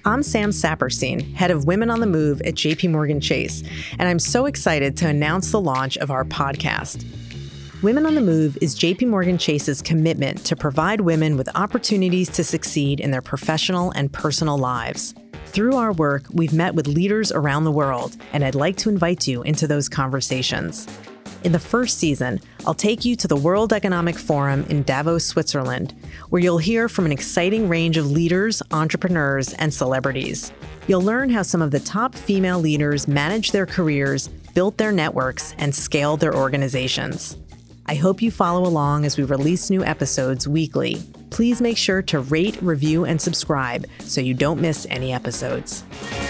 I'm Sam Saperstein, head of Women on the Move at JPMorgan Chase, and I'm so excited to announce the launch of our podcast. Women on the Move is JPMorgan Chase's commitment to provide women with opportunities to succeed in their professional and personal lives. Through our work, we've met with leaders around the world, and I'd like to invite you into those conversations. In the first season, I'll take you to the World Economic Forum in Davos, Switzerland, where you'll hear from an exciting range of leaders, entrepreneurs, and celebrities. You'll learn how some of the top female leaders managed their careers, built their networks, and scaled their organizations. I hope you follow along as we release new episodes weekly. Please make sure to rate, review, and subscribe so you don't miss any episodes.